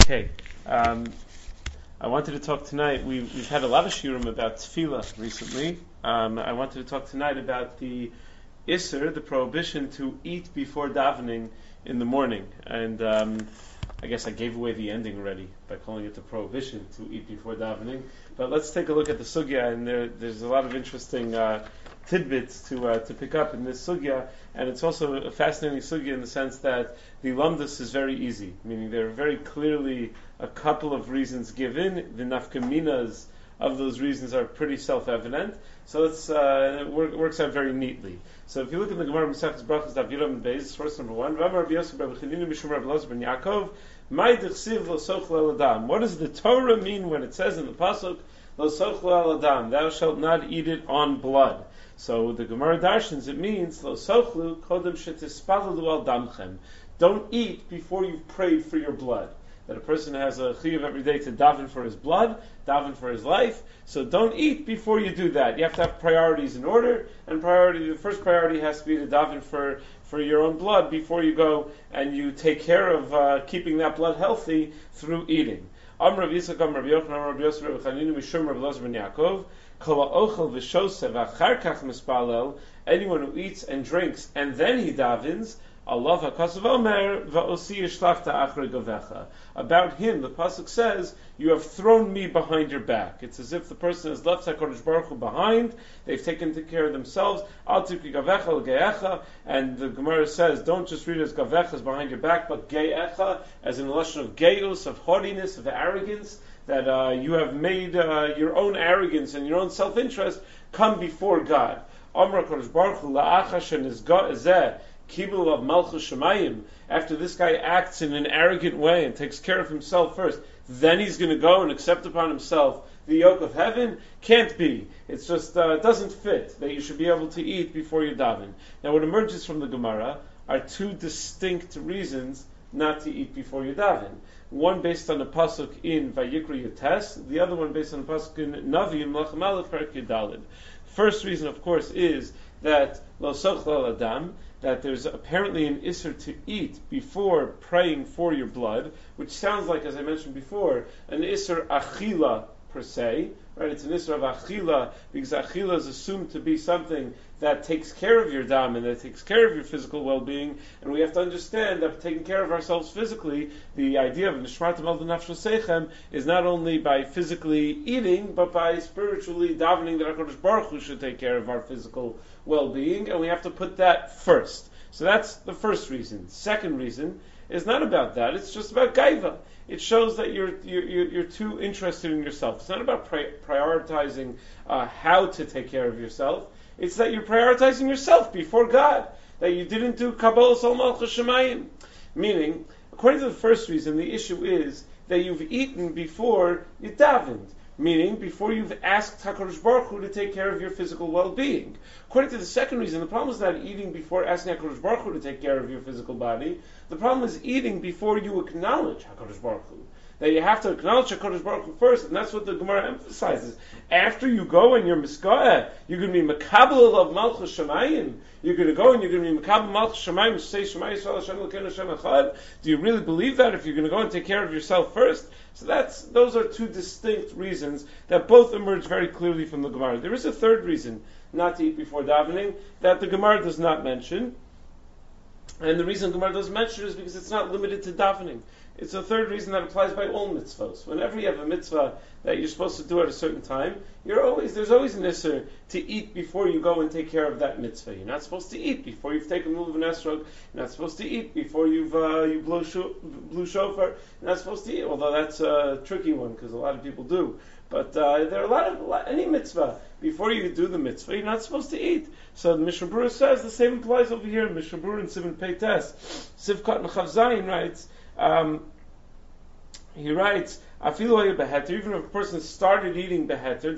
Okay. I wanted to talk tonight. We've had a lot of shiurim about tefillah recently. I wanted to talk tonight about the Isser, the prohibition to eat before davening in the morning. And I guess I gave away the ending already by calling it the prohibition to eat before davening. But let's take a look at the sugya, and there's a lot of interesting tidbits to pick up in this sugya, and it's also a fascinating sugya in the sense that the lumdus is very easy, meaning there are very clearly a couple of reasons given. The nafkaminas of those reasons are pretty self-evident, so it works out very neatly. So if you look at the Gemara Mesachtes Brachos Daf Yudam Beis, source number 1, Rabbi Yosef Bar Chanina Mishum Rabbi Elazar ben Yaakov, Mai Dichsiv Lo Sochel Al Adam. What does the Torah mean when it says in the pasuk Lo Sochel Al Adam, thou shalt not eat it on blood? So the Gemara darshans, it means Lo Sochlu Kodem Shetispalalu Al Damchem. Don't eat before you've prayed for your blood. That a person has a chiyuv every day to daven for his blood, daven for his life. So don't eat before you do that. You have to have priorities in order, and the first priority has to be to daven for your own blood before you go and you take care of keeping that blood healthy through eating. Amr Rav Yitzchak, Amr Rav Yochanan, Amr Rav Yosef, Rav Chanina, Mishum Rav Elazar ben Yaakov, Kol ha'ochel v'shoseh v'achar kach mispalel, anyone who eats and drinks and then he davens, Allah ha'kasav omer va'osi yishlachta achre govecha. About him, the pasuk says, you have thrown me behind your back. It's as if the person has left HaKadosh Baruch Hu behind, they've taken care of themselves, al tikri gavecha l'ge'echa, and the Gemara says, don't just read it as gavecha as behind your back, but ge'echa, as in the lesson of geus, of haughtiness, of arrogance, that you have made your own arrogance and your own self-interest come before God. Amar HaKadosh Baruch Hu la'acha shenizgah Kibul of Malchus Shemayim, after this guy acts in an arrogant way and takes care of himself first, then he's going to go and accept upon himself the yoke of heaven? Can't be. It's just, it doesn't fit that you should be able to eat before you daven. Now what emerges from the Gemara are two distinct reasons not to eat before you daven. One based on the pasuk in Vayikra Yates, the other one based on the pasuk in Navi Melech Aleph Perek Yudalid. First reason, of course, is that Lo Sochel Al Adam, that there's apparently an isser to eat before praying for your blood, which sounds like, as I mentioned before, an isser achila per se, right? It's an isser of achila, because achila is assumed to be something that takes care of your dam and that takes care of your physical well-being, and we have to understand that taking care of ourselves physically, the idea of nishmartem al nafsho seichem is not only by physically eating, but by spiritually davening that HaKadosh Baruch Hu should take care of our physical well-being, and we have to put that first. So that's the first reason. Second reason is not about that. It's just about gaiva. It shows that you're too interested in yourself. It's not about prioritizing how to take care of yourself. It's that you're prioritizing yourself before God. That you didn't do Kabbalah Sol Malchus Shemayim. Meaning, according to the first reason, the issue is that you've eaten before you davened. Meaning, before you've asked HaKadosh Baruch Hu to take care of your physical well-being. According to the second reason, the problem is not eating before asking HaKadosh Baruch Hu to take care of your physical body. The problem is eating before you acknowledge HaKadosh Baruch Hu. That you have to acknowledge HaKadosh Baruch Hu first, and that's what the Gemara emphasizes. After you go and you're miska'eh, you're going to be makabel of Malchus Shemayim. You're going to go and you're going to be makabel Malchus Shemayim, say Shema Yisrael Hashem Elokeinu Hashem Echad. Do you really believe that if you're going to go and take care of yourself first? So those are two distinct reasons that both emerge very clearly from the Gemara. There is a third reason not to eat before davening that the Gemara does not mention. And the reason the Gemara doesn't mention it is because it's not limited to davening. It's a third reason that applies by all mitzvahs. Whenever you have a mitzvah that you're supposed to do at a certain time, there's always an isser to eat before you go and take care of that mitzvah. You're not supposed to eat before you've taken lulav and esrog. You're not supposed to eat before you blew shofar. You're not supposed to eat, although that's a tricky one because a lot of people do. But there are any mitzvah, before you do the mitzvah, you're not supposed to eat. So the Mishnah Berurah says the same applies over here. Mishnah Berurah in Sivan Peites, Sivkat and Chav Zayin writes, he writes, Afilu beheter, even if a person started eating beheter,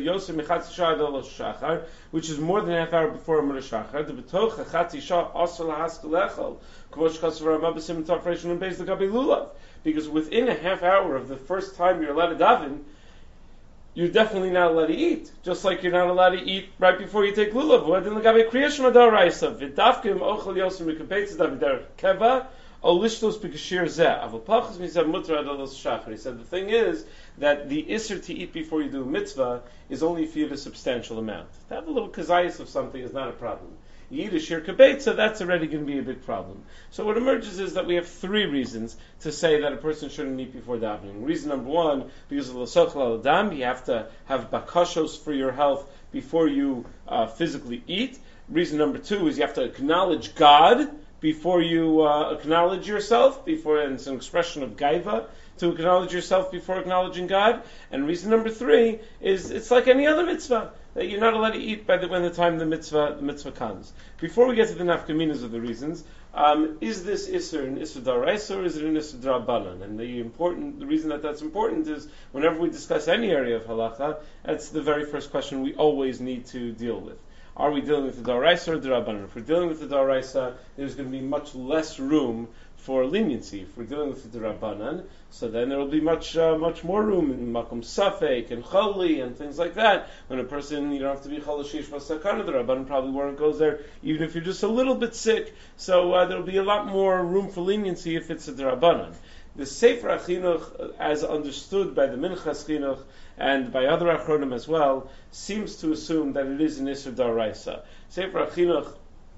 which is more than a half hour before Amar Shachar, the betoch chatzi shah asr lahaskalechol, kvosh chasvar amabasim tafresh and beis legabe lulav, because within a half hour of the first time you're allowed to daven, you're definitely not allowed to eat. Just like you're not allowed to eat right before you take lulav. Olishtos b'kashir zeh, avol pachas misav mutar adalos shachar. He said the thing is that the isser to eat before you do a mitzvah is only if you eat a substantial amount. To have a little kazayas of something is not a problem. You eat a shir kabetza, that's already going to be a big problem. So what emerges is that we have three reasons to say that a person shouldn't eat before davening. Reason number one, because of l'sochel al adam, you have to have bakashos for your health before you physically eat. Reason number two is you have to acknowledge God before you acknowledge yourself, and it's an expression of gaiva to acknowledge yourself before acknowledging God. And reason number three is it's like any other mitzvah, that you're not allowed to eat when the time the mitzvah comes. Before we get to the nafkaminas of the reasons, is this Isser an Isser Daraisa or is it an Isser Darabanan? And the reason that's important is whenever we discuss any area of halacha, that's the very first question we always need to deal with. Are we dealing with the Daraisa or the Darabanan? If we're dealing with the Daraisa, there's going to be much less room for leniency. If we're dealing with the Darabanan, so then there will be much more room in Makom Safek and Choli and things like that. When a person, you don't have to be Cholashish Vasakana, the Rabbanan probably won't go there, even if you're just a little bit sick. So there will be a lot more room for leniency if it's a Darabanan. The Sefer HaChinuch, as understood by the Minchas Chinuch and by other Achronim as well, seems to assume that it is an Isser Daraisa. Sefer HaChinuch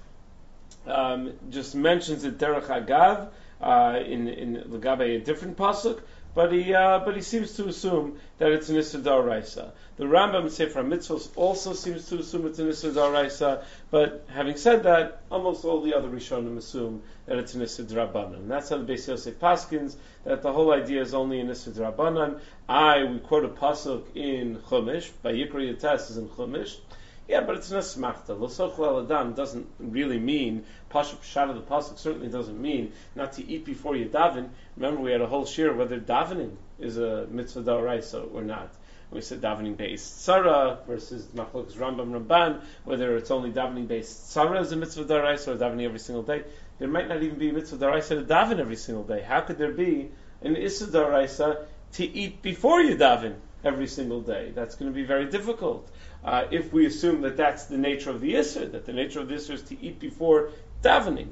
just mentions it Derech Agav in Lagabe, a different pasuk, but he seems to assume that it's an Isser Daraisa. The Rambam in Sefer HaMitzvos also seems to assume it's an Isser Daraisa, but having said that, almost all the other Rishonim assume that it's an Isser D'Rabbanan. And that's how the Beis Yosef paskins, that the whole idea is only an Isser D'Rabbanan. We quote a pasuk in Chumash, by Yikra Yates is in Chumash. Yeah, but it's an asmachta. L'sochel al adam doesn't really mean, Pashup Pshat of the pasuk certainly doesn't mean not to eat before you daven. Remember, we had a whole shir whether davening is a mitzvah d'oraisa or not. We said davening based Sarah versus Machlokes Rambam Ramban, whether it's only davening based Sarah is a mitzvah d'oraisa or davening every single day. There might not even be a mitzvah d'oraisa to daven every single day. How could there be an issa d'oraisa to eat before you daven every single day? That's going to be very difficult. If we assume that that's the nature of the Isser, that the nature of the Isser is to eat before davening.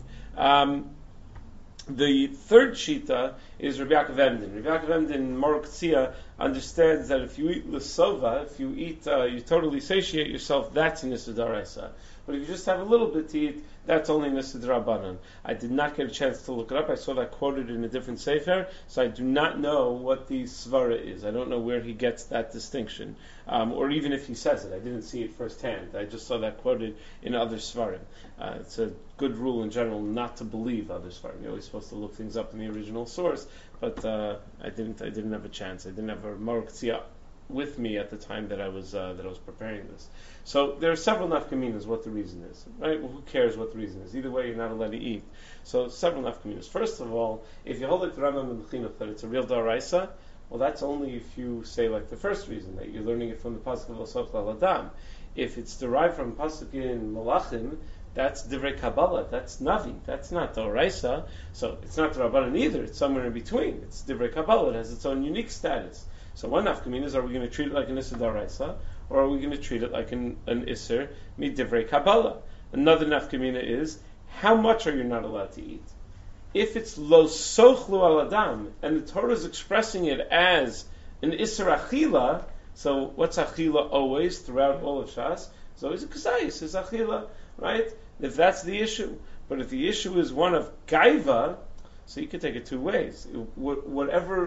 The third shita is Rabbi Yaakov Emden. Rabbi Yaakov Emden in Morok Tzia understands that if you eat l'sova, if you eat, you totally satiate yourself, that's an Isser Daraisa. But if you just have a little bit to eat, that's only an Isser D'Rabbanan. I did not get a chance to look it up. I saw that quoted in a different sefer, so I do not know what the svara is. I don't know where he gets that distinction, or even if he says it. I didn't see it firsthand. I just saw that quoted in other svarim. It's a good rule in general not to believe other svarim. You're always supposed to look things up in the original source, but I didn't have a chance. I didn't have a Morok Tzia with me at the time that I was preparing this. So there are several nafkaminas what the reason is, right? Well, who cares what the reason is? Either way, you're not allowed to eat. So several nafkaminas. First of all, if you hold like the Rambam and the Chinuch that it's a real daraisa, well, that's only if you say like the first reason, that you're learning it from the pasuk of L'sochel al adam. If it's derived from pasuk in Malachim, that's divrei Kabbalah, that's Navi, that's not daraisa. So it's not the Rabbanan either. It's somewhere in between. It's divrei Kabbalah. It has its own unique status. So one nafkamina is, are we going to treat it like an Isser Daraisa, or are we going to treat it like an Isser Midivrei Kabbalah? Another nafkamina is, how much are you not allowed to eat? If it's lo sochlu al adam, and the Torah is expressing it as an Isser Achila, so what's Achila always, throughout all of Shas? It's always a Kazayis, it's Achila, right? If that's the issue. But if the issue is one of Gaiva, so you could take it two ways. However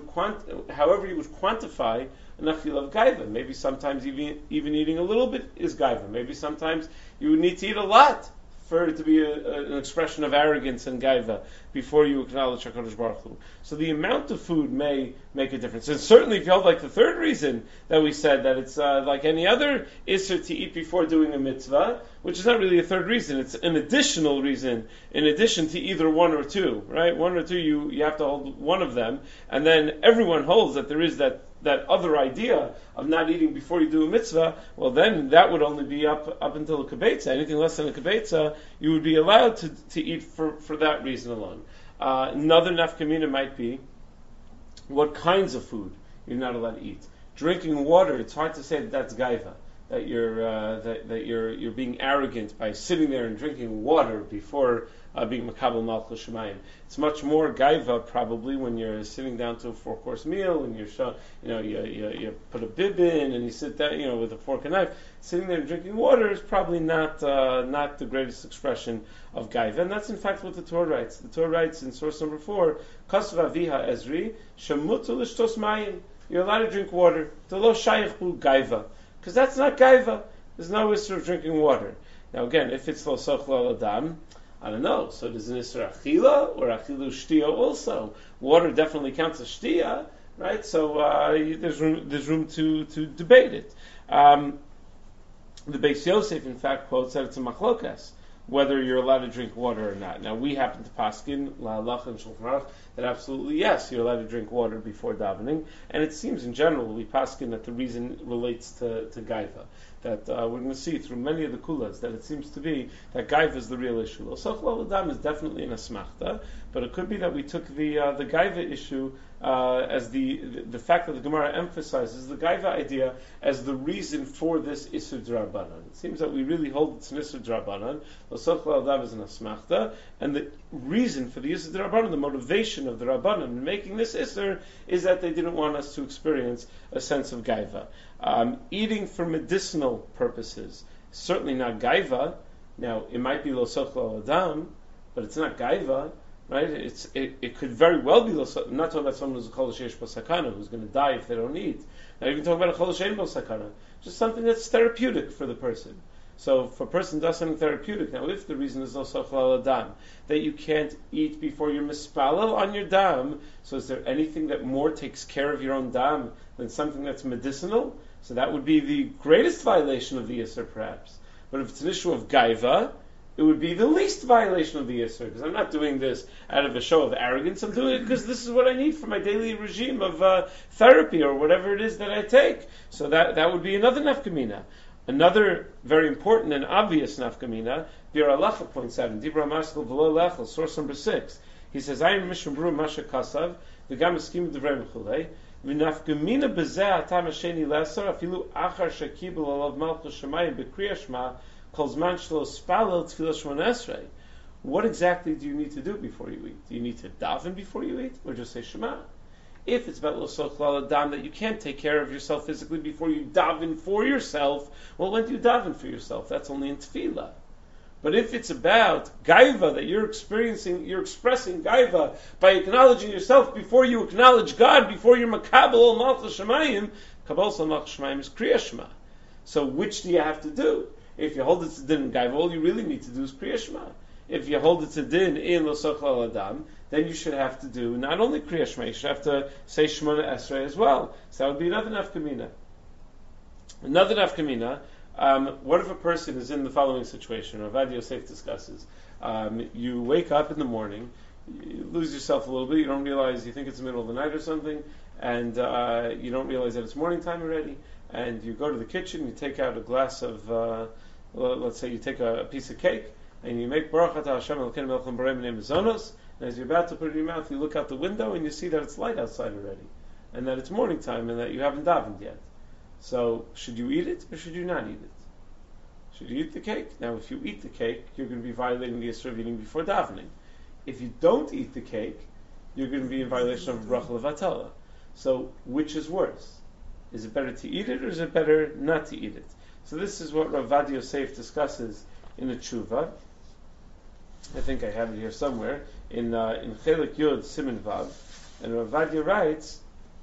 you would quantify an achila of gaiva. Maybe sometimes even eating a little bit is gaiva. Maybe sometimes you would need to eat a lot for it to be an expression of arrogance and gaiva before you acknowledge HaKadosh Baruch Hu. So the amount of food may make a difference. And certainly if you hold like the third reason that we said, that it's like any other isser to eat before doing a mitzvah, which is not really a third reason, it's an additional reason in addition to either one or two, right? One or two, you have to hold one of them, and then everyone holds that there is that other idea of not eating before you do a mitzvah. Well, then that would only be up until a kibetza. Anything less than a kibetza, you would be allowed to eat for that reason alone. Another nafkamina might be what kinds of food you're not allowed to eat. Drinking water, it's hard to say that that's gaiva, that you're being arrogant by sitting there and drinking water before being makabel malchus shemayim. It's much more gaiva probably when you're sitting down to a 4-course meal and you put a bib in and you sit down, with a fork and knife. Sitting there and drinking water is probably not the greatest expression of gaiva, and that's in fact what the Torah writes. The Torah writes in source number 4, Kasav Aviha Ezri, Shemutu l'shtos mayim. You're allowed to drink water. The lo shayich bu gaiva, because that's not gaiva. There's no issue of drinking water. Now again, if it's lo sochla adam, I don't know. So does an Isra Achila or Achilu Shtia also? Water definitely counts as Shtia, right? So there's room to debate it. The Beis Yosef, in fact, quotes that it's a machlokas, whether you're allowed to drink water or not. Now, we happen to paskin, La Halacha and Shulchan Aruch, that absolutely yes, you're allowed to drink water before davening, and it seems in general, we paskin that the reason relates to gaiva. That we're going to see through many of the kulas that it seems to be that gaiva is the real issue. Sochla Adam is definitely an asmachta, but it could be that we took the gaiva issue as the fact that the Gemara emphasizes the gaiva idea as the reason for this Isur D'Rabbanan. It seems that we really hold it's an Isur D'Rabbanan. Sochla Adam is an asmachta, and the reason for the Isur D'Rabbanan, the motivation of the Rabbanan in making this Isur, is that they didn't want us to experience a sense of gaiva. Eating for medicinal purposes, certainly not gaiva. Now, it might be lo sochla adam, but it's not gaiva, right? It could very well be lo sochla. I'm not talking about someone who's a chol sheish b'sakana, who's going to die if they don't eat. Now, you can talk about a chol shein b'sakana, just something that's therapeutic for the person. So, if a person does something therapeutic, now if the reason is lo sochla adam, that you can't eat before you're mispalel on your dam, so is there anything that more takes care of your own dam than something that's medicinal? So that would be the greatest violation of the Yisr, perhaps. But if it's an issue of gaiva, it would be the least violation of the Yisr, because I'm not doing this out of a show of arrogance. I'm doing it because this is what I need for my daily regime of therapy or whatever it is that I take. So that would be another nafkamina. Another very important and obvious nafkamina, Bir Halacha points out in Dibra Maskal V'lo Lechel, source number 6. He says, I am Mishum Bru Masha Kasav, V'gam Eskim D'vrei Mechulei, V'nafkamina B'zeh Atam Hasheni Lesar, Afilu Achar Shekibel Alav Malchus Shemayim B'Kriya Shema, Kol Zman Shlo Spalel Tfilah Shmon Esrei. What exactly do you need to do before you eat? Do you need to daven before you eat, or just say Shema? If it's about lo sochla adam, that you can't take care of yourself physically before you daven for yourself, well, when do you daven for yourself? That's only in tefillah. But if it's about gaiva, that you're expressing gaiva by acknowledging yourself before you acknowledge God, before you're makabel al malchus shemayim, kabbalas al malchus shemayim is kriya shema. So which do you have to do? If you hold it to din in gaiva, all you really need to do is kriya shema. If you hold it to din in lo sochla adam, then you should have to do not only kriya shema, you should have to say shmona esrei as well. So that would be another nafkamina. Another nafkamina. What if a person is in the following situation? Rav Yosef discusses. You wake up in the morning, you lose yourself a little bit, you don't realize, you think it's the middle of the night or something, and you don't realize that it's morning time already, and you go to the kitchen, you take out a glass of, let's say you take a piece of cake, and you make Baruch Atah Hashem Elokeinu melech habarei minei mezonos, and as you're about to put it in your mouth, you look out the window and you see that it's light outside already, and that it's morning time, and that you haven't davened yet. So, should you eat it or should you not eat it? Should you eat the cake? Now, if you eat the cake, you're going to be violating the Yisra of eating before davening. If you don't eat the cake, you're going to be in violation of Bracha Levatala. So, which is worse? Is it better to eat it or is it better not to eat it? So this is what Rav Yosef discusses in the Tshuva. I think I have it here somewhere. In Chelik Yud Siman Vav. And Rav writes,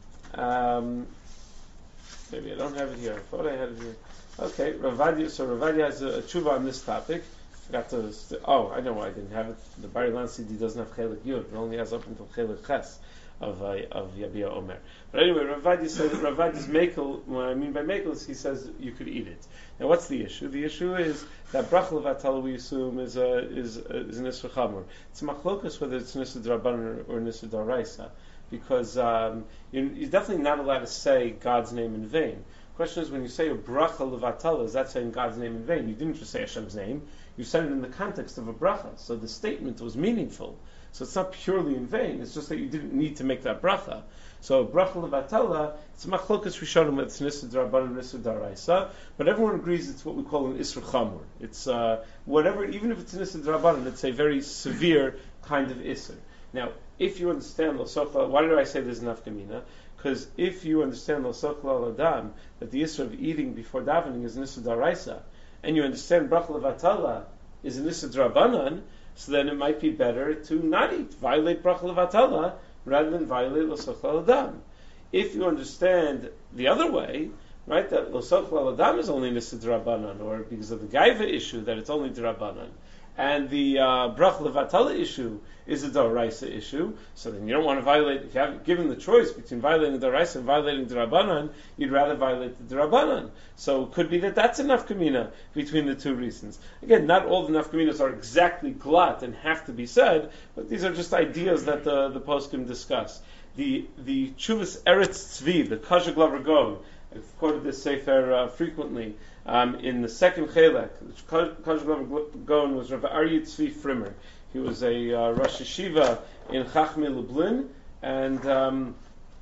maybe I don't have it here. I thought I had it here. Okay, Rav has a tshuva on this topic. I know why I didn't have it. The Bar Ilan CD doesn't have Chelik Yud. It only has up until Chelik Ches of Yabia Omer. But anyway, Rav says is mekel. What I mean by mekel is he says you could eat it. Now, what's the issue? The issue is that Bracha Levatala, we assume, is an Isra Chamor. It's a machlokas whether it's an Isra D'Rabbanan or an Isra D'Oraisa, because you're definitely not allowed to say God's name in vain. The question is, when you say a bracha levatala, is that saying God's name in vain? You didn't just say Hashem's name. You said it in the context of a bracha. So the statement was meaningful. So it's not purely in vain. It's just that you didn't need to make that bracha. So bracha levatala, it's a machlokas rishonim with Nissa D'Rabbanan and Nissa D'Oraisa, but everyone agrees it's what we call an Isra Chamor. It's whatever, even if it's an Nissa D'Rabbanan, it's a very severe kind of Isra. Now, if you understand L'sochla, why did I say there's nafkamina? Because if you understand L'sochla al-Adam, that the Isra of eating before davening is an Isra D'Oraisa, and you understand bracha levatala is an Isra D'Rabbanan, so then it might be better to not eat, violate bracha levatala, rather than violate L'sochla al-Adam. If you understand the other way, right, that L'sochla al-Adam is only Nissa D'Rabbanan, or because of the Gaiva issue, that it's only D'Rabbanan, and the Brach Levatala issue is a D'Oraisa issue, so then you don't want to violate, if you have given the choice between violating the D'Oraisa and violating the D'Rabbanan, you'd rather violate the D'Rabbanan. So it could be that that's a nafkamina between the two reasons. Again, not all the nafkaminas are exactly glut and have to be said, but these are just ideas that the poskim discuss. The Chuvas Eretz Tzvi, the Kazha Glover Gon, I've quoted this sefer frequently. In the second chelek, Kazha Glover Gon was Rav Aryeh Tzvi Frimer. He was a Rosh Yeshiva in Chachmei Lublin, and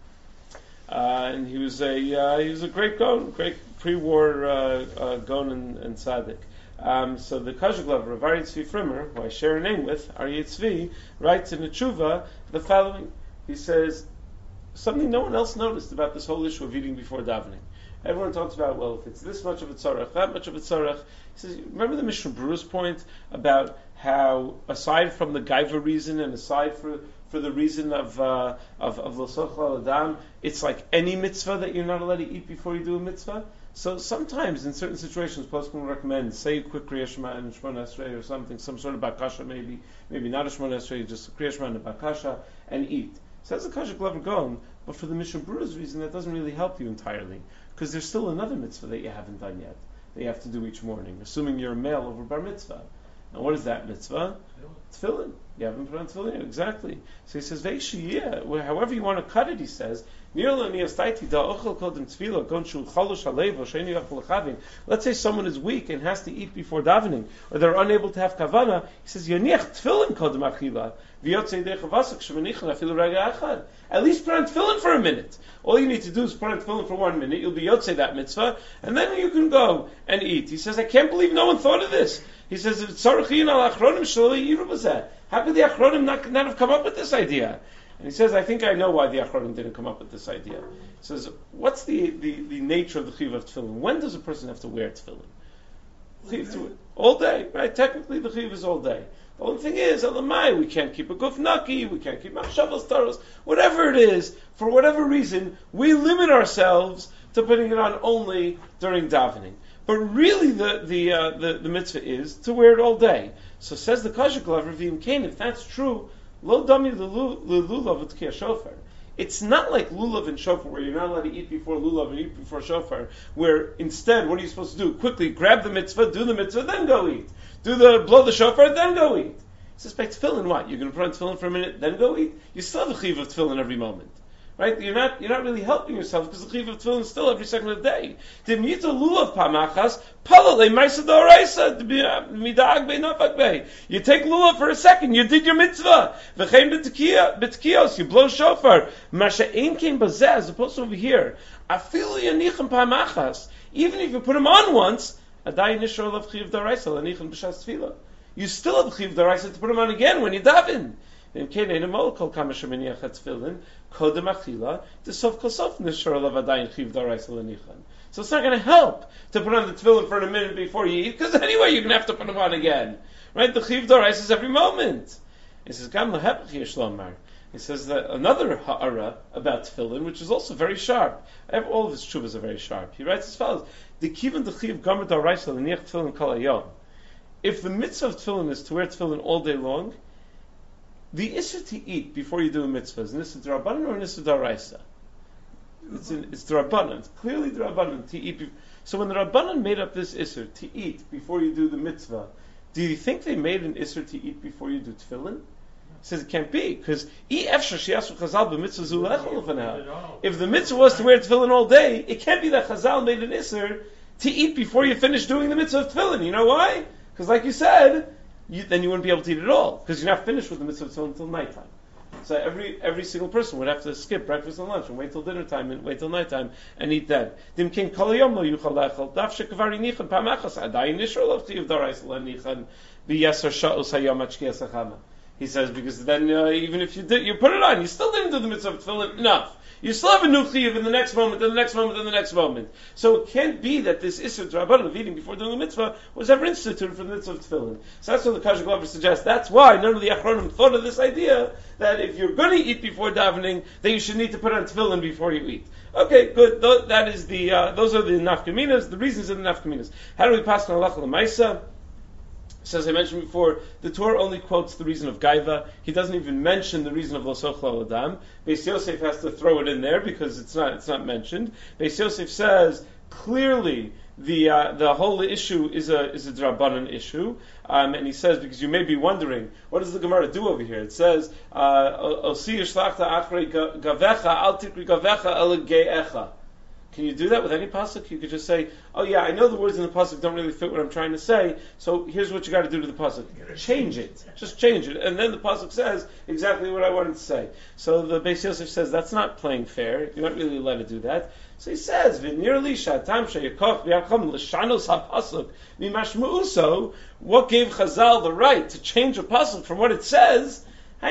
he was a great Gon, great pre-war Gon and Tzaddik. So the Kazha Glover, Rav Aryeh Tzvi Frimer, who I share a name with, Aryeh Tzvi, writes in a tshuva the following. He says, something no one else noticed about this whole issue of eating before davening. Everyone talks about, well, if it's this much of a tzarech, that much of a tzarech. He says, remember the Mishnah Berurah's point about how, aside from the gaiva reason and aside for the reason of l'sochla al-Adam, it's like any mitzvah that you're not allowed to eat before you do a mitzvah. So sometimes, in certain situations, Poskim will recommend, say a quick Kriya Shema and Shemona Esrei or something, some sort of bakasha maybe not a Shemona Esrei, just a Kriya Shema and a bakasha, and eat. Says the Kazha Glover Gon, but for the Mishnah Berurah's reason, that doesn't really help you entirely, because there's still another mitzvah that you haven't done yet, that you have to do each morning, assuming you're a male over bar mitzvah. Now, what is that mitzvah? Tefillin. You haven't put on tefillin yet, exactly. So he says, however you want to cut it, he says, let's say someone is weak and has to eat before davening, or they're unable to have kavana. He says, at least put on tefillin for a minute. All you need to do is put on tefillin for 1 minute. You'll be yotzei that mitzvah, and then you can go and eat. He says, I can't believe no one thought of this. He says, how could the Achronim not have come up with this idea? And he says, I think I know why the Achronim didn't come up with this idea. He says, what's the nature of the chiv of tefillin? When does a person have to wear tefillin? All day, right? Technically, the chiv is all day. The only thing is, Elamai, we can't keep a guf naki, we can't keep machshavos taros, whatever it is, for whatever reason, we limit ourselves to putting it on only during davening. But really, the mitzvah is to wear it all day. So says the Kazha Glover, if that's true, lo dami lulav v'tkiya shofar. It's not like lulav and shofar, where you're not allowed to eat before lulav and eat before shofar, where instead, what are you supposed to do? Quickly grab the mitzvah, do the mitzvah, then go eat. Blow the shofar, then go eat. He says, by tefillin, what? You're going to put on tefillin for a minute, then go eat? You still have a chiv of tefillin every moment. Right? You're not really helping yourself, because the chiv of tefillin is still every second of the day. Dimyita lulav pamachas, palale ma'isa d'oraisa, midag be'nafak bei. You take lulav for a second, you did your mitzvah. V'chein b'tkiyos, you blow shofar. Masha ein kein bazeh, as opposed to over here. Afilu yanichem pamachas. Even if you put them on once, adayin nishor lav chiv d'oraisa, lanichem b'shas tefillah. You still have chiv d'oraisa to put them on again when you daven. So it's not going to help to put on the tefillin for a minute before you eat, because anyway you're going to have to put them on again. Right? The chiv d'oraisa is every moment. He says, Gam lehepech yesh lomar. He says that another ha'ara about tefillin, which is also very sharp. All of his tshuvas are very sharp. He writes as follows: the kivan the chiv gamer d'oraisa l'niach tefillin kol hayom. If the mitzvah of tefillin is to wear tefillin all day long, the issur to eat before you do a mitzvah is an issur d'Rabbanan or an issur d'Oraisa? It's d'Rabbanan. It's clearly d'Rabbanan to eat. So when the Rabbanan made up this issur to eat before you do the mitzvah, do you think they made an issur to eat before you do tefillin? He says it can't be, because if the mitzvah was to wear tefillin all day, it can't be that Chazal made an issur to eat before you finish doing the mitzvah of tefillin. You know why? Because like you said, then you wouldn't be able to eat at all, because you're not finished with the mitzvah until nighttime. So every single person would have to skip breakfast and lunch and wait till dinner time and wait till nighttime and eat then. Dimkin kol yom lo yuchal lechol daf shekvar nichan pamachas adayin nishur lo tiyuv darais lenichan b'yasar sha'us hayom achkias achama. He says because then even if you put it on, you still didn't do the mitzvah of tefillin enough. You still have a new chiyuv in the next moment, and the next moment, and the next moment. So it can't be that this Isser D'Rabbanan of eating before doing the mitzvah was ever instituted for the mitzvah of tefillin. So that's what the Kashya Glover suggests. That's why none of the Achronim thought of this idea that if you're going to eat before davening, then you should need to put on tefillin before you eat. Okay, good. That is those are the nafkaminas, the reasons of the nafkaminas. How do we pass on halacha l'maisa? So as I mentioned before, the Torah only quotes the reason of Gaiva. He doesn't even mention the reason of Lo Sochel Adam. Beis Yosef has to throw it in there because it's not mentioned. Beis Yosef says clearly the whole issue is a D'Rabbanan issue, and he says because you may be wondering what does the Gemara do over here? It says Osi Yishlachta Achrei Gavecha Al Tikri Gavecha El Ge'echa. Can you do that with any pasuk? You could just say, "Oh yeah, I know the words in the pasuk don't really fit what I'm trying to say. So here's what you got to do to the pasuk: change it, just change it." And then the pasuk says exactly what I wanted to say. So the Beis Yosef says that's not playing fair. You're not really allowed to do that. So he says, "V'nirli shatam sheyakoch v'yacham l'shanos hapasuk mimashmuuso." What gave Chazal the right to change a pasuk from what it says?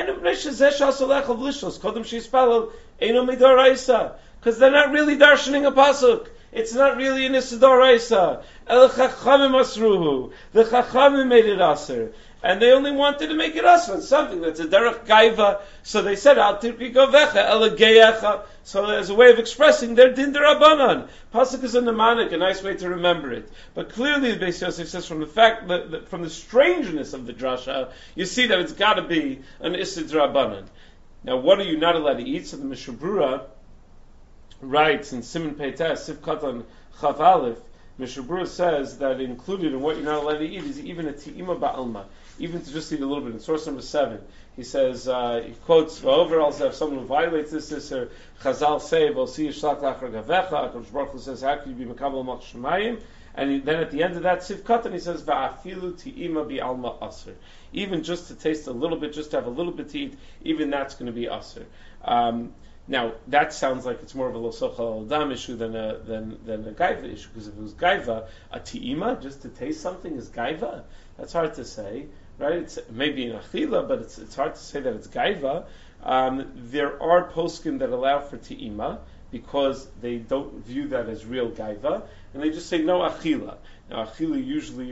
Because they're not really darshaning a pasuk. It's not really an Isidoraisa. El Chachamim Asruhu. The Chachamim made it aser. And they only wanted to make it aser on something that's a derech gaiva. So they said, Al Tirki Govecha, El Geyecha. So as a way of expressing their din derabanan. Pasuk is a mnemonic, a nice way to remember it. But clearly the Beis Yosef says from the fact that from the strangeness of the drasha, you see that it's got to be an Isid Rabbanan. Now what are you not allowed to eat? So the Mishnah Berurah writes in Siman Peites, Sif Katan Chav Aleph, Mishnah Berurah says that included in what you're not allowed to eat is even a ti'ima ba'alma, even to just eat a little bit. In source number 7, he says, he quotes, overall, if someone who violates this, or Chazal say, V'osi yishlach lachar gavecha, HaKadosh Baruch Hu says, how can you be mekabel malch shemayim? And then at the end of that Sif Katan, he says, Va'afilu ti'ima bi'alma aser. Even just to taste a little bit, just to have a little bit to eat, even that's going to be aser. Now that sounds like it's more of a Lo Sochel Adam issue than a Gaiva issue, because if it was Gaiva, a ti'ima, just to taste something is Gaiva. That's hard to say, right? It's maybe an achila, but it's hard to say that it's Gaiva. There are poskim that allow for ti'ima because they don't view that as real Gaiva, and they just say no achila. Now achila usually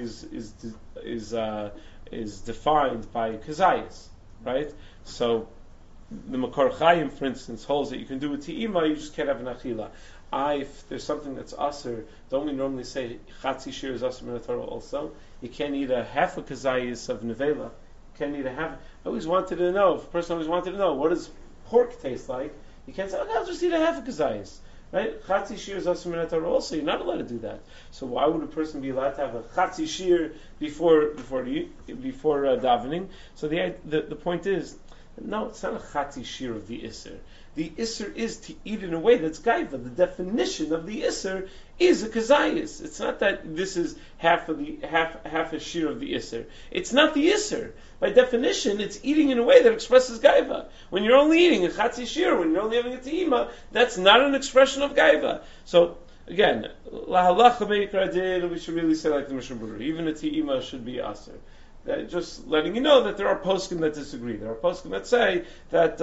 is defined by kazayas, right? So the Makor Chaim, for instance, holds that you can do a ti'ima, you just can't have an achila. If there's something that's aser, don't we normally say chatzi shir is aser min Torah also? You can't eat a half a kazayis of nevela. You can't eat a half. I always wanted to know, if a person always wanted to know, what does pork taste like? You can't say, okay, I'll just eat a half a kazayis. Right? Chatzi shir is aser min Torah also. You're not allowed to do that. So why would a person be allowed to have a chatzi shir before davening? So the point is, no, it's not a chatzi shir of the Isser. The Isser is to eat in a way that's gaiva. The definition of the Isser is a kazayis. It's not that this is half a shir of the Isser. It's not the Isser. By definition, it's eating in a way that expresses gaiva. When you're only eating a chatzi shir, when you're only having a ti'ima, that's not an expression of gaiva. So again, la halacha meikra din, we should really say like the Mishnah Berurah. Even a ti'ima should be aser. Just letting you know that there are poskim that disagree. There are poskim that say that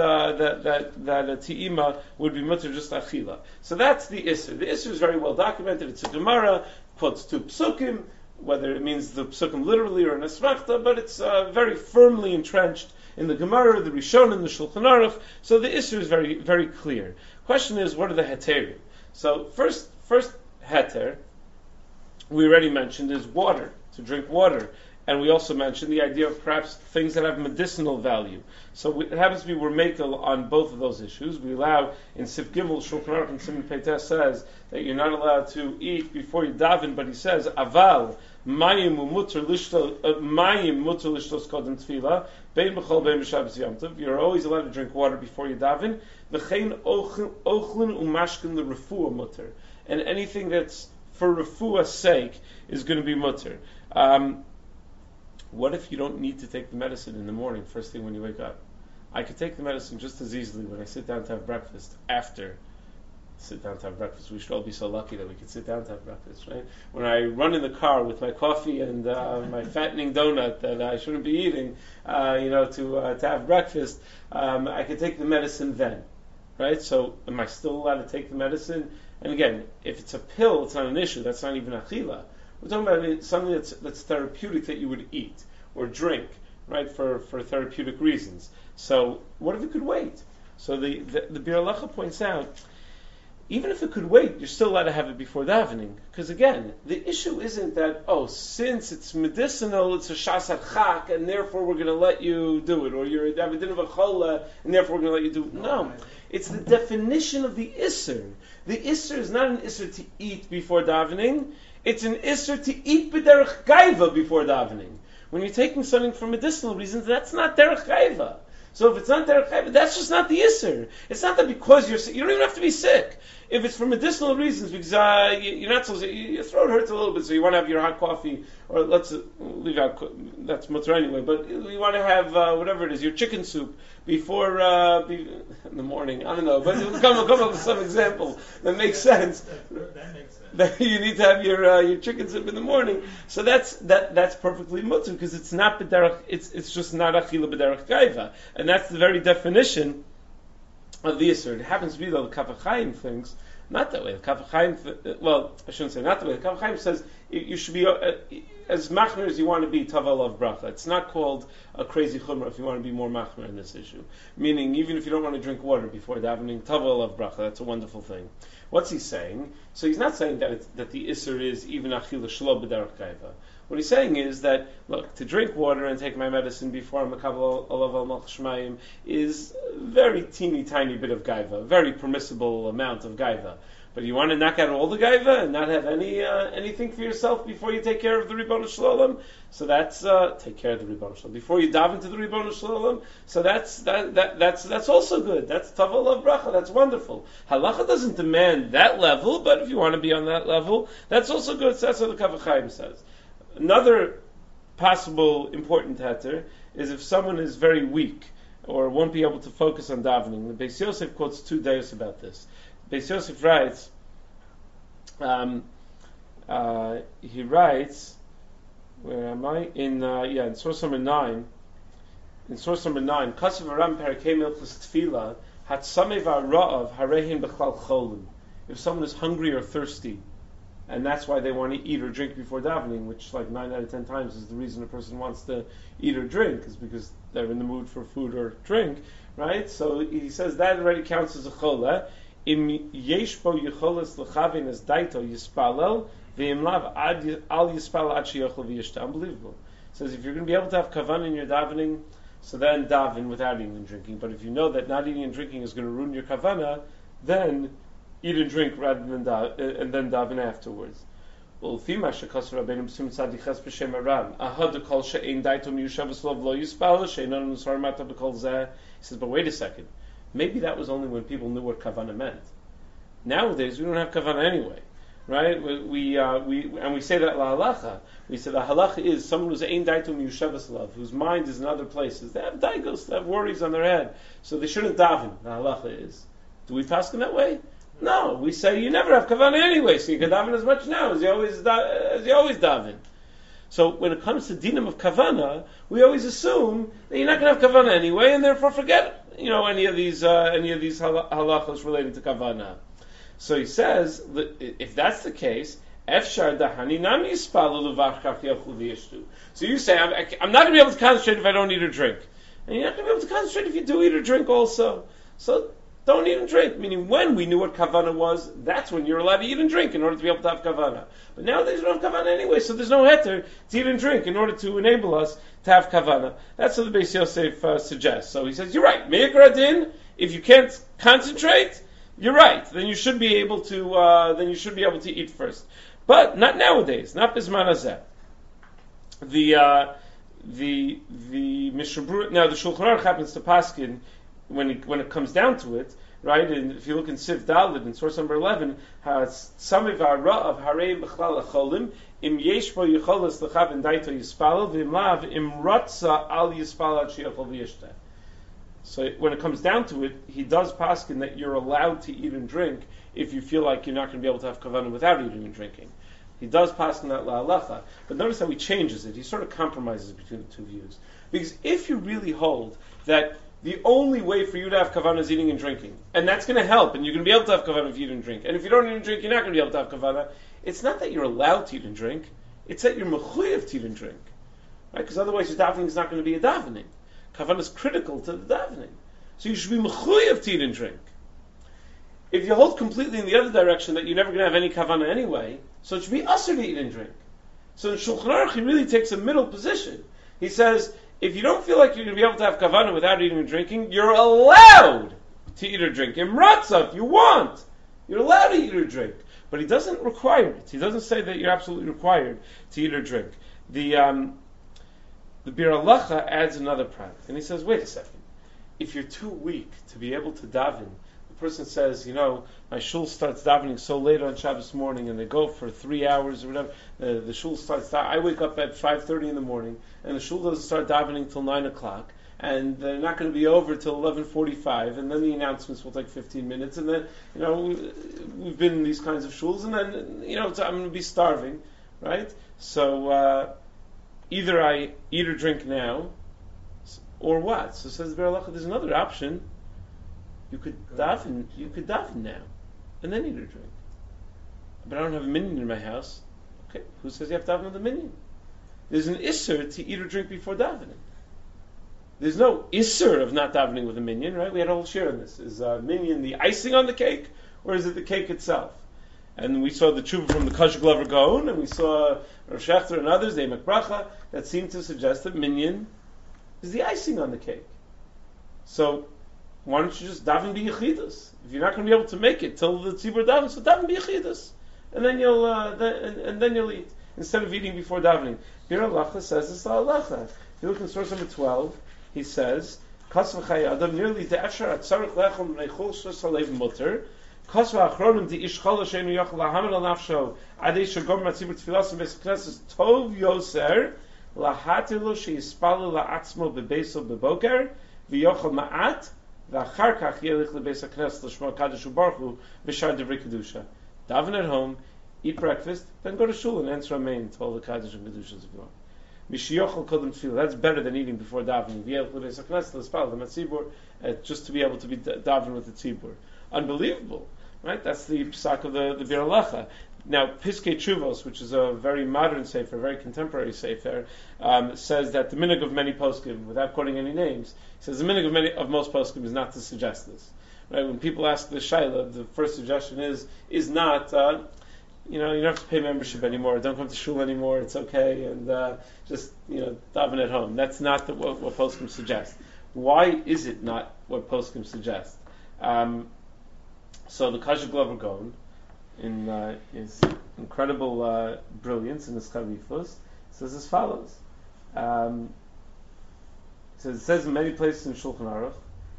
a ti'ima would be mutter just achila. So that's the Isser. The Isser is very well documented. It's a Gemara, quotes 2 psukim, whether it means the psukim literally or an asmachta, but it's very firmly entrenched in the Gemara, the Rishon, and the Shulchan Aruch. So the Isser is very, very clear. Question is, what are the heterim? So first heter, we already mentioned, is water, to drink water. And we also mentioned the idea of perhaps things that have medicinal value. So it happens to be we're makel on both of those issues. We allow, in Sif Gimel, Shulchan Aruch and Siman Peites says that you're not allowed to eat before you daven, but he says, Aval, mayim mutter lishtos kodem tefila, bein b'chol bein b'shabbos yom tov. You're always allowed to drink water before you daven. V'chein ochlin umashkin l'refuah mutter. And anything that's for refuah's sake is going to be mutter. What if you don't need to take the medicine in the morning, first thing when you wake up? I could take the medicine just as easily when I sit down to have breakfast after sit down to have breakfast. We should all be so lucky that we could sit down to have breakfast, right? When I run in the car with my coffee and my fattening donut that I shouldn't be eating, to have breakfast, I could take the medicine then, right? So am I still allowed to take the medicine? And again, if it's a pill, it's not an issue. That's not even achila. We're talking about something that's therapeutic that you would eat or drink, right, for therapeutic reasons. So what if it could wait? So the Bir Halacha points out, even if it could wait, you're still allowed to have it before davening. Because again, the issue isn't that, since it's medicinal, it's a shas chak, and therefore we're going to let you do it. Or you're a davidin of a chola, and therefore we're going to let you do it. No. It's the definition of the isser. The isser is not an isser to eat before davening. It's an isser to eat b'derech gaiva before davening. When you're taking something for medicinal reasons, that's not derech gaiva. So if it's not derech gaiva, that's just not the isser. It's not that because you're sick, you don't even have to be sick. If it's for medicinal reasons, because you're not so sick, your throat hurts a little bit, so you want to have your hot coffee, or let's leave out, that's mutter anyway, but you want to have whatever it is, your chicken soup before in the morning. I don't know, but come up with some example that makes sense. That makes sense. That you need to have your chicken soup in the morning. So that's perfectly mutter because it's not b'derech. It's just not achila b'derech gaiva, and that's the very definition of the Yisr. It happens to be though the Kaf HaChaim thinks not that way. The Kaf HaChaim, I shouldn't say not that way. The Kaf HaChaim says you should be as machmir as you want to be, Tava Lav Bracha. It's not called a crazy chumrah if you want to be more machmir in this issue. Meaning, even if you don't want to drink water before davening, Tava Lav Bracha, that's a wonderful thing. What's he saying? So he's not saying that the Isser is even Achila Shlo B'derech Gaiva. What he's saying is that, look, to drink water and take my medicine before I'm Makabel Olav Al Malch Shmayim is a very teeny tiny bit of gaiva, a very permissible amount of gaiva. But you want to knock out all the gaiva and not have anything for yourself before you take care of the Ribono Shel Olam? So that's take care of the Ribono Shel Olam before you dive into the Ribono Shel Olam. So that's also good. That's Tava Lav Bracha. That's wonderful. Halacha doesn't demand that level, but if you want to be on that level, that's also good. So that's what the Kaf HaChaim says. Another possible important heter is if someone is very weak or won't be able to focus on davening. The Beis Yosef quotes two dayos about this. Beis Yosef writes, he writes, where am I? In source number 9. In source number 9, Kasav Aram Perakei Milchus Tefila Hatsamei V'Ra'av Harehin B'Chlal Cholim. If someone is hungry or thirsty, and that's why they want to eat or drink before davening, which like 9 out of 10 times is the reason a person wants to eat or drink, is because they're in the mood for food or drink, right? So he says that already counts as a chola. Im yesh bo yicholas l'chavin as daito yispalel v'im lav al yispalel ad sheyochel v'yishta. Unbelievable. He says if you're going to be able to have kavan in your davening, so then daven without eating and drinking. But if you know that not eating and drinking is going to ruin your kavana, then eat and drink rather than and then daven afterwards. Well, Fima shekas Rabbeinu B'Sim Tzadiches B'Shem Aram Ahad Kol She'ein Daito Miyushav V'Slov Lo Yispal She'enon Nusar Mata B'Kol Zeh. He says, but wait a second. Maybe that was only when people knew what kavana meant. Nowadays, we don't have kavana anyway, right? We say that la halacha. We say the halacha is someone who's ein daito miyushav v'slav, whose mind is in other places. They have daigos, they have worries on their head, so they shouldn't daven. The halacha is. Do we pass in that way? No, we say you never have kavana anyway, so you can daven as much now as you always daven. So when it comes to dinam of kavana, we always assume that you're not going to have kavana anyway, and therefore forget any of these halachos related to kavana. So he says that if that's the case, efshar dahani nam yispalu levachkach yochlu v'yishtu. So you say I'm not going to be able to concentrate if I don't eat or drink, and you're not going to be able to concentrate if you do eat or drink also. So don't eat and drink. Meaning, when we knew what kavana was, that's when you're allowed to eat and drink in order to be able to have kavana. But nowadays we don't have kavana anyway, so there's no heter to eat and drink in order to enable us to have kavana. That's what the Beis Yosef suggests. So he says, you're right. Me'ikar adin, if you can't concentrate, you're right. Then you should be able to eat first. But not nowadays. Not bisman hazeh. The Mishnah Berurah, now the Shulchan Aruch happens to paskin when it comes down to it, right? And if you look in Siv Daled in source number 11, has Samiv Ha'Ra'av Harei B'Chlal Acholim Im Yesh Bo Yicholas L'Chav Daito Yispalel V'Im Lav Im Ratza Al Yispal Ad Sheyochel V'Yishteh. So when it comes down to it, he does paskin that you're allowed to eat and drink if you feel like you're not going to be able to have kavanah without eating and drinking. He does paskin that la'alacha, but notice how he changes it. He sort of compromises between the two views. Because if you really hold that the only way for you to have kavanah is eating and drinking, and that's going to help, and you're going to be able to have kavanah if you eat and drink, and if you don't eat and drink, you're not going to be able to have kavanah, it's not that you're allowed to eat and drink, it's that you're mechuyev to eat and drink. Right? Because otherwise your davening is not going to be a davening. Kavanah is critical to the davening. So you should be mechuyev to eat and drink. If you hold completely in the other direction that you're never going to have any kavanah anyway, so it should be asur to eat and drink. So in Shulchan Aruch he really takes a middle position. He says, if you don't feel like you're going to be able to have kavanah without eating and drinking, you're allowed to eat or drink. Imratza, if you want, you're allowed to eat or drink. But he doesn't require it. He doesn't say that you're absolutely required to eat or drink. The Bir Halacha adds another prat, and he says, wait a second. If you're too weak to be able to daven, the person says, my shul starts davening so late on Shabbos morning, and they go for 3 hours or whatever. The shul starts. I wake up at 5:30 in the morning, and the shul doesn't start davening till 9 o'clock, and they're not going to be over till 11:45, and then the announcements will take 15 minutes, and then we've been in these kinds of shuls, and then I'm going to be starving, right? So either I eat or drink now, or what? So says the Bir Halacha, there's another option. You could daven now, and then eat or drink. But I don't have a minyan in my house. Okay, who says you have to daven with a minyan? There's an isser to eat or drink before davening. There's no isser of not davening with a minyan, right? We had a whole share on this. Is minyan the icing on the cake, or is it the cake itself? And we saw the tshuva from the Kosher Glover Gaon, and we saw Rav Shechter and others, they make bracha, that seem to suggest that minyan is the icing on the cake. So why don't you just daven b'yechidus? If you're not going to be able to make it till the tzibur daven, so daven b'yechidus, and then you'll eat instead of eating before davening. Bir Halacha says this halacha. If you look in source number 12, he says, "Kas v'chay adam nearly de'efshar atzarich lechem neichol shesalev mutter." Kas v'achronim di'ishchol sheinu yochel lahamed al nafsho adei shagom matzibur tfilas beis knesses tov yoser lahatilu sheyispalel la'atzmo bebeso beboker v'yochel ma'at v'achar kach yelich lebeis knesses l'shmo kadosh u'baruch hu v'shar divrei kedusha. Daven at home, eat breakfast, then go to shul and answer amen to all the kadosh and kedushas if you want. Mishiyochel kodem tefillah. That's better than eating before davening. V'yelich lebeis knesses l'spal the matzibur, just to be able to be daven with the tzibur. Unbelievable, right? That's the psak of the Bir Halacha. Now, Piskei Tshuvos, which is a very modern sefer, very contemporary sefer, says that the minhag of many poskim, without quoting any names, says the minhag of most poskim is not to suggest this. Right? When people ask the shaila, the first suggestion is not, you don't have to pay membership anymore, don't come to shul anymore, it's okay, and just daven at home. That's not what poskim suggest. Why is it not what poskim suggest? So the Kosher Glover Gaon, in his incredible brilliance in his Charifos, says as follows. It says in many places in Shulchan Aruch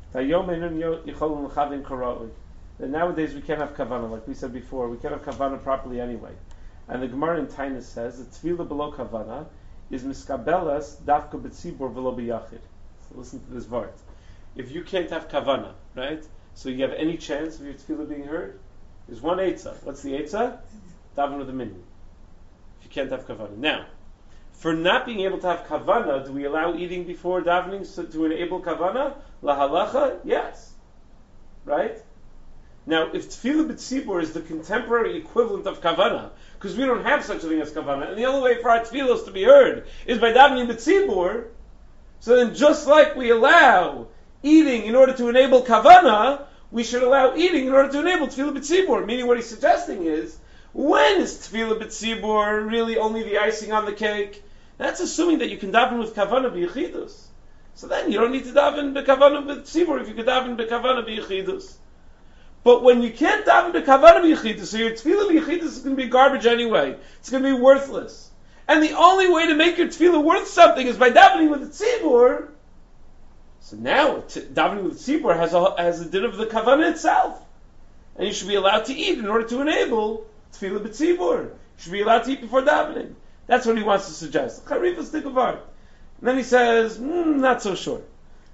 that nowadays we can't have kavanah, like we said before, we can't have kavanah properly anyway. And the Gemara in Tainus says that tefillah below kavanah is miskabelas dafka b'tzibur v'lo b'yachid. So listen to this vart. If you can't have kavanah, right? So you have any chance of your tefillah being heard? There's one eitzah. What's the eitzah? Daven with a minyan. If you can't have kavanah. Now, for not being able to have kavanah, do we allow eating before davening to enable kavanah? La halacha? Yes. Right? Now, if tefillah b'tzibur is the contemporary equivalent of kavanah, because we don't have such a thing as kavanah, and the only way for our tefillahs to be heard is by davening b'tzibur, so then just like we allow eating in order to enable kavanah, we should allow eating in order to enable tefillah b'tzibur. Meaning what he's suggesting is, when is tefillah b'tzibur really only the icing on the cake? That's assuming that you can daven with kavanah b'yechidus. So then you don't need to daven b'kavanah b'tzibur if you can daven b'kavanah b'yechidus. But when you can't daven b'kavanah b'yechidus, so your tefillah b'yechidus is going to be garbage anyway. It's going to be worthless. And the only way to make your tefillah worth something is by davening with the tzibur. So now, davening with tzibur has a din of the kavanah itself. And you should be allowed to eat in order to enable tefillah b'tzibur. You should be allowed to eat before davening. That's what he wants to suggest. Charifas Tikavar. And then he says, not so sure.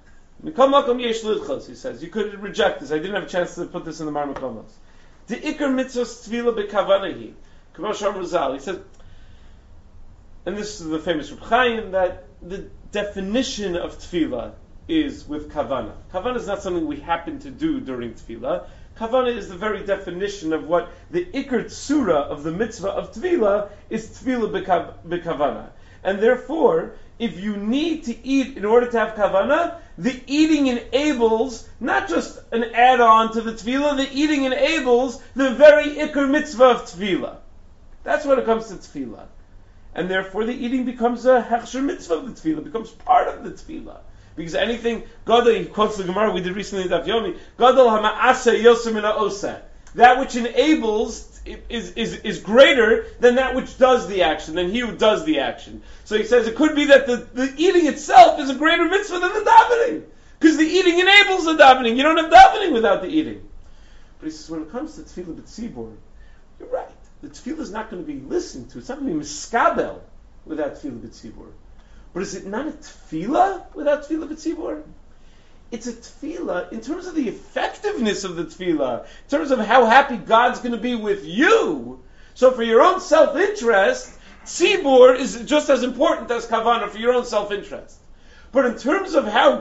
Mikol makom yesh lidchos, he says. You could reject this. I didn't have a chance to put this in the Mar Mekomos. The ikar mitzvos tvila bekavanahi. K'mo Shlomo Zal. He says, and this is the famous Reb Chaim, that the definition of tefillah is with kavana. Kavana is not something we happen to do during tefillah. Kavana is the very definition of what the ikar tsura of the mitzvah of tefillah is tefillah bekavana. And therefore, if you need to eat in order to have kavana, the eating enables not just an add-on to the tefillah, the eating enables the very ikar mitzvah of tefillah. That's when it comes to tefillah. And therefore the eating becomes a hechsher mitzvah of the tefillah, becomes part of the tefillah. Because anything, Gadol, he quotes the Gemara we did recently in Daf Yomi, Gadol hama'aseh yosem min ha'oseh. That which enables is greater than that which does the action, than he who does the action. So he says it could be that the eating itself is a greater mitzvah than the davening. Because the eating enables the davening. You don't have davening without the eating. But he says when it comes to tefillah b'tzibur, you're right. The tefillah is not going to be listened to. It's not going to be miskabel without tefillah b'tzibur. But is it not a tefillah without tefillah b'tzibur? It's a tefillah in terms of the effectiveness of the tefillah, in terms of how happy God's going to be with you. So for your own self-interest, tzibur is just as important as kavanah for your own self-interest. But in terms of how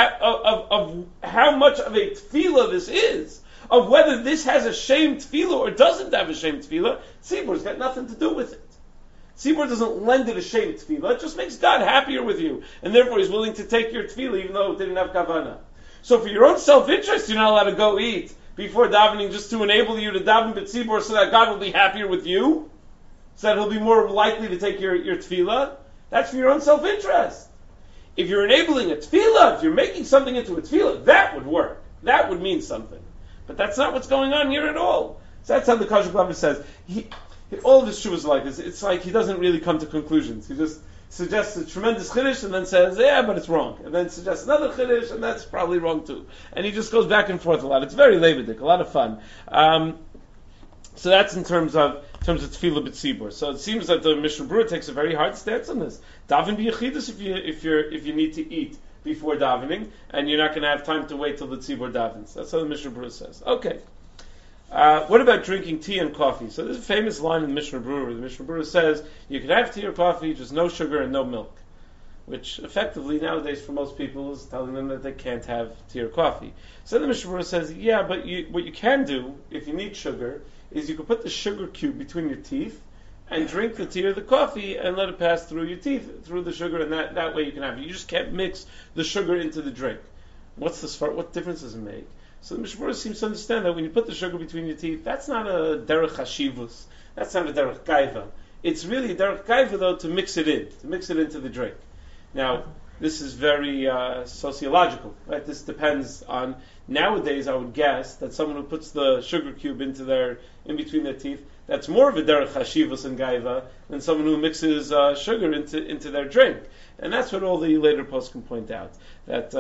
much of a tefillah this is, of whether this has a shame tefillah or doesn't have a shame tefillah, tzibur's got nothing to do with it. Tzibur doesn't lend it a shame tefillah, it just makes God happier with you. And therefore he's willing to take your tefillah even though it didn't have kavanah. So for your own self-interest, you're not allowed to go eat before davening just to enable you to daven b'tzibur so that God will be happier with you, so that he'll be more likely to take your tefillah. That's for your own self-interest. If you're enabling a tefillah, if you're making something into a tefillah, that would work. That would mean something. But that's not what's going on here at all. So that's how the Kashuk Baba says. All of his shuvas are like this. It's like he doesn't really come to conclusions. He just suggests a tremendous chiddush and then says, yeah, but it's wrong. And then suggests another chiddush and that's probably wrong too. And he just goes back and forth a lot. It's very levidik, a lot of fun. So that's in terms of tefillah b'tzibur. So it seems that the Mishnah Berurah takes a very hard stance on this. Daven b'yechidus if you need to eat before davening, and you're not going to have time to wait till the tzibur davens. That's how the Mishnah Berurah says. Okay. What about drinking tea and coffee? So there's a famous line in the Mishnah Berurah where the Mishnah Berurah says you can have tea or coffee, just no sugar and no milk, which effectively nowadays for most people is telling them that they can't have tea or coffee. So the Mishnah Berurah says, yeah, but what you can do if you need sugar is you can put the sugar cube between your teeth and drink the tea or the coffee and let it pass through your teeth, through the sugar, and that way you can have it. You just can't mix the sugar into the drink. What difference does it make? So the Mishnah Berurah seems to understand that when you put the sugar between your teeth, that's not a derech hashivus. That's not a derech gaiva. It's really a derech gaiva, though, to mix it into the drink. Now, this is very sociological, right? This depends on, nowadays I would guess that someone who puts the sugar cube in between their teeth, that's more of a derech hashivus and gaiva than someone who mixes sugar into their drink. And that's what all the later posts can point out. Let's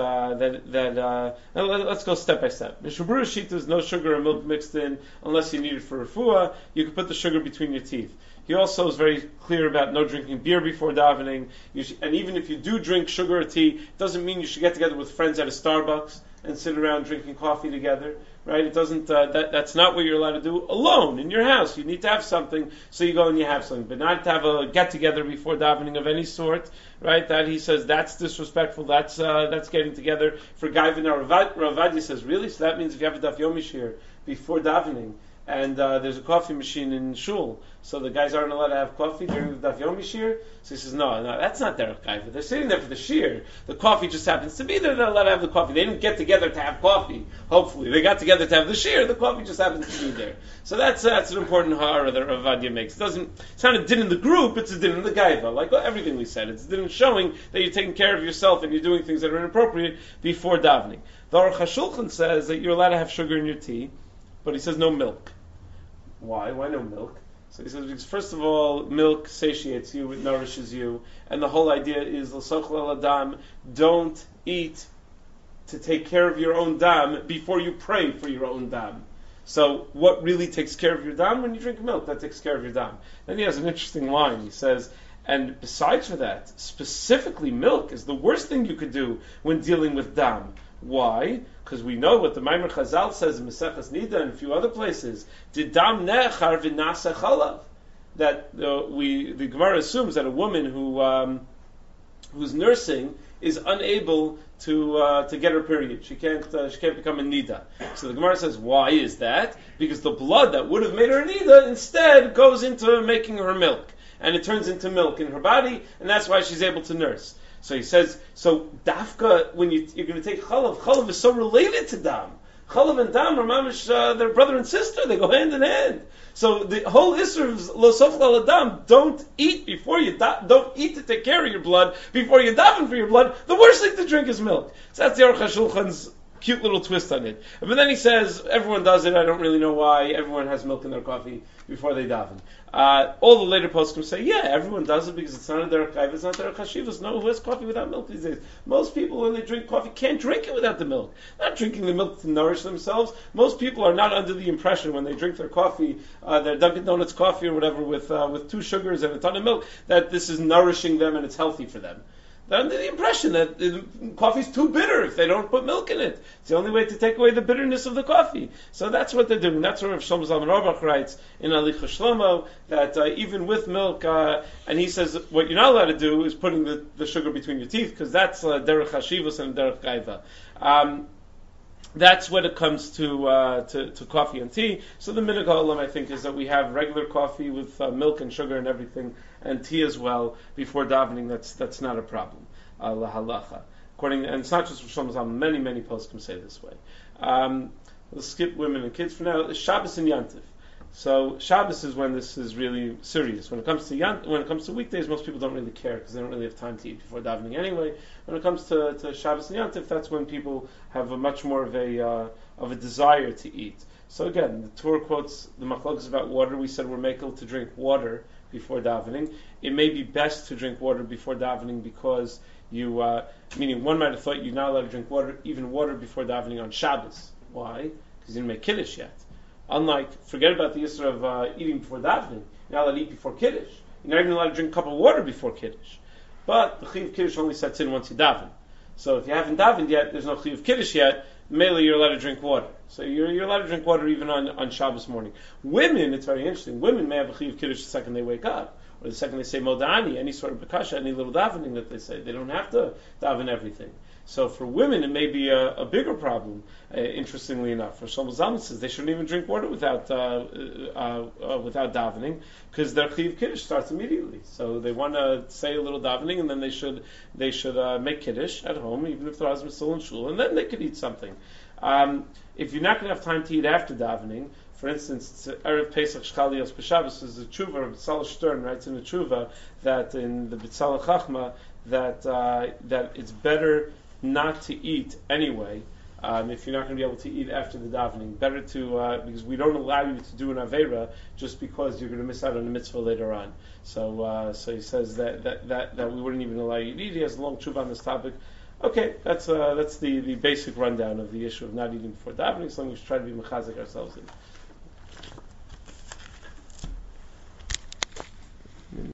go step by step. Mishnah Berurah shita is no sugar or milk mixed in unless you need it for refuah. You can put the sugar between your teeth. He also is very clear about no drinking beer before davening. And even if you do drink sugar or tea, it doesn't mean you should get together with friends at a Starbucks and sit around drinking coffee together, right? It doesn't. That's not what you're allowed to do alone in your house. You need to have something, so you go and you have something, but not to have a get together before davening of any sort, right? That he says that's disrespectful. That's getting together for Gaiva. Now Rav Ovadia says, really? So that means if you have a daf yomi shir before davening, and there's a coffee machine in shul, so the guys aren't allowed to have coffee during the daf yomi shir. So he says, no, that's not derech gaiva. They're sitting there for the shir. The coffee just happens to be there. They're not allowed to have the coffee. They didn't get together to have coffee. Hopefully, they got together to have the shir. The coffee just happens to be there. So that's an important ha'ara that Rav Ovadia makes. It's not a din in the group. It's a din in the gaiva. Like everything we said, it's a din showing that you're taking care of yourself and you're doing things that are inappropriate before davening. The Aruch HaShulchan says that you're allowed to have sugar in your tea, but he says no milk. Why? Why no milk? So he says, because first of all, milk satiates you, it nourishes you, and the whole idea is, l'sochel al adam, don't eat to take care of your own dam before you pray for your own dam. So what really takes care of your dam? When you drink milk, that takes care of your dam. Then he has an interesting line. He says, and besides for that, specifically milk is the worst thing you could do when dealing with dam. Why? Because we know what the Maimer Chazal says in Maseches Nida and a few other places. Didam nechar v'nasa chalav. That the Gemara assumes that a woman who's nursing is unable to get her period. She can't become a nida. So the Gemara says, why is that? Because the blood that would have made her a nida instead goes into making her milk, and it turns into milk in her body, and that's why she's able to nurse. So he says, so dafka, when you're going to take chalav is so related to dam. Chalav and dam are mamish, they're brother and sister. They go hand in hand. So the whole issue of lo sochla ladam, don't eat before you don't eat to take care of your blood before you daven for your blood. The worst thing to drink is milk. So that's the Aruch HaShulchan's cute little twist on it. But then he says everyone does it. I don't really know why. Everyone has milk in their coffee before they daven. All the later poskim say, yeah, everyone does it because it's not a derech chayv, it's not derech hashivas. No, who has coffee without milk these days? Most people, when they drink coffee, can't drink it without the milk. They're not drinking the milk to nourish themselves. Most people are not under the impression when they drink their coffee, their Dunkin' Donuts coffee or whatever, with 2 sugars and a ton of milk, that this is nourishing them and it's healthy for them. They're under the impression that coffee's too bitter if they don't put milk in it. It's the only way to take away the bitterness of the coffee. So that's what they're doing. That's what Rav Shlomo Zalman Auerbach writes in Alicha Shlomo, that even with milk, and he says what you're not allowed to do is putting the sugar between your teeth, because that's derech hashivus and derech gaiva. That's when it comes to coffee and tea. So the minhag ha'olam, I think, is that we have regular coffee with milk and sugar and everything, and tea as well before davening. That's not a problem. La halacha. And it's not just for Shlomo Zalman. Many poskim say this way. We'll skip women and kids for now. It's Shabbos and Yantiv. So Shabbos is when this is really serious. When it comes to weekdays, most people don't really care because they don't really have time to eat before davening anyway. When it comes to Shabbos and Yantiv, that's when people have a much more of a desire to eat. So again, the Torah quotes the machlokes about water. We said we're makel to drink water before davening. It may be best to drink water before davening because meaning one might have thought you're not allowed to drink water, even water before davening on Shabbos. Why? Because you didn't make Kiddush yet. Unlike, forget about the issue of eating before davening. You're not allowed to eat before Kiddush. You're not even allowed to drink a cup of water before Kiddush. But the Chiyuv Kiddush only sets in once you daven. So if you haven't davened yet, there's no Chiyuv Kiddush yet, mainly you're allowed to drink water. So you're allowed to drink water even on Shabbos morning. Women, it's very interesting, women may have a Chiyuv Kiddush the second they wake up, or the second they say Modani, any sort of Bekasha, any little davening that they say. They don't have to daven everything. So for women, it may be a bigger problem, interestingly enough. For Shlomo Zalman says they shouldn't even drink water without davening, because their Chiyuv Kiddush starts immediately. So they want to say a little davening, and then they should make Kiddush at home, even if their husband's still in shul, and then they could eat something. If you're not going to have time to eat after davening, for instance, Erev Pesach Shchalios B'Shabbos is a tshuva. B'Tzalel Stern writes in the tshuva that in the B'Tzalel Chachma that it's better not to eat anyway, if you're not going to be able to eat after the davening. Better to, because we don't allow you to do an Aveira just because you're going to miss out on the mitzvah later on. So he says that we wouldn't even allow you to eat. He has a long tshuva on this topic. Okay, that's the basic rundown of the issue of not eating before davening, something we should try to be mechazik ourselves in.